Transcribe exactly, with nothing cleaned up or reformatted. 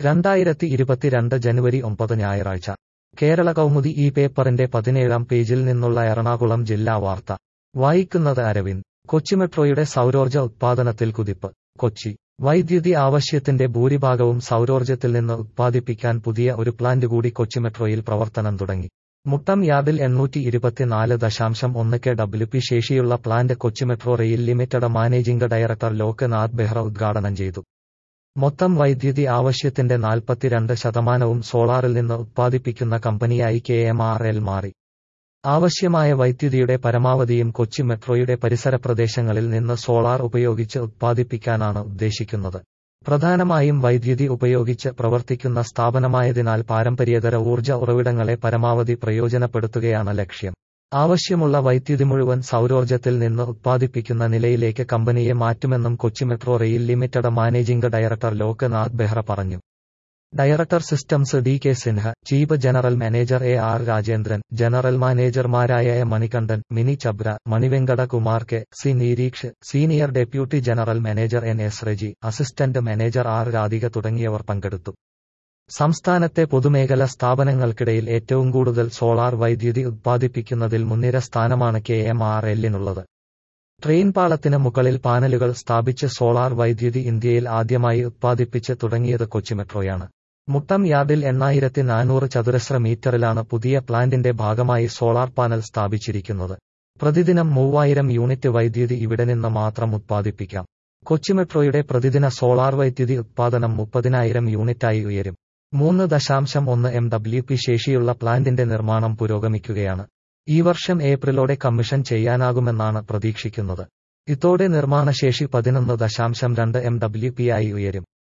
രണ്ടായിരത്തി ഇരുപത്തിരണ്ട് ജനുവരി ഒമ്പത് ഞായറാഴ്ച കേരള കൗമുദി ഈ പേപ്പറിന്റെ പതിനേഴാം പേജിൽ നിന്നുള്ള എറണാകുളം ജില്ലാ വാർത്ത വായിക്കുന്നത് അരവിന്ദ്. കൊച്ചിമെട്രോയുടെ സൗരോർജ്ജ ഉത്പാദനത്തിൽ കുതിപ്പ്. കൊച്ചി. വൈദ്യുതി ആവശ്യത്തിന്റെ ഭൂരിഭാഗവും സൗരോർജ്ജത്തിൽ നിന്ന് ഉത്പാദിപ്പിക്കാൻ പുതിയ ഒരു പ്ലാന്റ് കൂടി കൊച്ചിമെട്രോയിൽ പ്രവർത്തനം തുടങ്ങി. മുട്ടം യാർഡിൽ എണ്ണൂറ്റി ഇരുപത്തിനാല് ദശാംശം ഒന്ന് കെ ഡബ്ല്യു പി ശേഷിയുള്ള പ്ലാന്റ് കൊച്ചിമെട്രോ rail limited managing director Loknath Behera ഉദ്ഘാടനം ചെയ്തു. മൊത്തം വൈദ്യുതി ആവശ്യത്തിന്റെ നാൽപ്പത്തിരണ്ട് ശതമാനവും സോളാറിൽ നിന്ന് ഉത്പാദിപ്പിക്കുന്ന കമ്പനിയായി കെ എം ആർ എൽ മാറി. ആവശ്യമായ വൈദ്യുതിയുടെ പരമാവധിയും കൊച്ചി മെട്രോയുടെ പരിസര പ്രദേശങ്ങളിൽ നിന്ന് സോളാർ ഉപയോഗിച്ച് ഉത്പാദിപ്പിക്കാനാണ് ഉദ്ദേശിക്കുന്നത്. പ്രധാനമായും വൈദ്യുതി ഉപയോഗിച്ച് പ്രവർത്തിക്കുന്ന സ്ഥാപനമായതിനാൽ പാരമ്പര്യേതര ഊർജ്ജ ഉറവിടങ്ങളെ പരമാവധി പ്രയോജനപ്പെടുത്തുകയാണ് ലക്ഷ്യം. ആവശ്യമുള്ള വൈദ്യുതി മുഴുവൻ സൗരോർജ്ജത്തിൽ നിന്ന് ഉത്പാദിപ്പിക്കുന്ന നിലയിലേക്ക് കമ്പനിയെ മാറ്റുമെന്നും Kochi metro rail limited managing director Loknath Behera പറഞ്ഞു. Director systems D K Sinha, chief general manager A R Rajendran, general മാനേജർമാരായ A Manikandan, Mini Chabra, Manivenkata Kumar K, C Nireeksh, senior deputy general manager N S Reji, assistant manager R Radhika തുടങ്ങിയവർ പങ്കെടുത്തു. സംസ്ഥാനത്തെ പൊതുമേഖലാ സ്ഥാപനങ്ങൾക്കിടയിൽ ഏറ്റവും കൂടുതൽ സോളാർ വൈദ്യുതി ഉത്പാദിപ്പിക്കുന്നതിൽ മുൻനിര സ്ഥാനമാണ് കെ എം ആർ എല്ലിനുള്ളത്. ട്രെയിൻ പാളത്തിന് മുകളിൽ പാനലുകൾ സ്ഥാപിച്ച് സോളാർ വൈദ്യുതി ഇന്ത്യയിൽ ആദ്യമായി ഉത്പാദിപ്പിച്ച് തുടങ്ങിയത് കൊച്ചിമെട്രോയാണ്. മുട്ടം യാർഡിൽ എണ്ണായിരത്തി നാനൂറ് ചതുരശ്ര മീറ്ററിലാണ് പുതിയ പ്ലാന്റിന്റെ ഭാഗമായി സോളാർ പാനൽ സ്ഥാപിച്ചിരിക്കുന്നത്. പ്രതിദിനം മൂവായിരം യൂണിറ്റ് വൈദ്യുതി ഇവിടെ നിന്ന് മാത്രം ഉത്പാദിപ്പിക്കാം. കൊച്ചിമെട്രോയുടെ പ്രതിദിന സോളാർ വൈദ്യുതി ഉത്പാദനം മുപ്പതിനായിരം യൂണിറ്റായി ഉയരും. മൂന്ന് ദശാംശം ഒന്ന് എം ഡബ്ല്യു പി ശേഷിയുള്ള പ്ലാന്റിന്റെ നിർമ്മാണം പുരോഗമിക്കുകയാണ്. ഈ വർഷം ഏപ്രിലോടെ കമ്മീഷൻ ചെയ്യാനാകുമെന്നാണ് പ്രതീക്ഷിക്കുന്നത്. ഇതോടെ നിർമ്മാണശേഷി പതിനൊന്ന് ദശാംശം രണ്ട് എം ഡബ്ല്യു പി ആയി ഉയരും.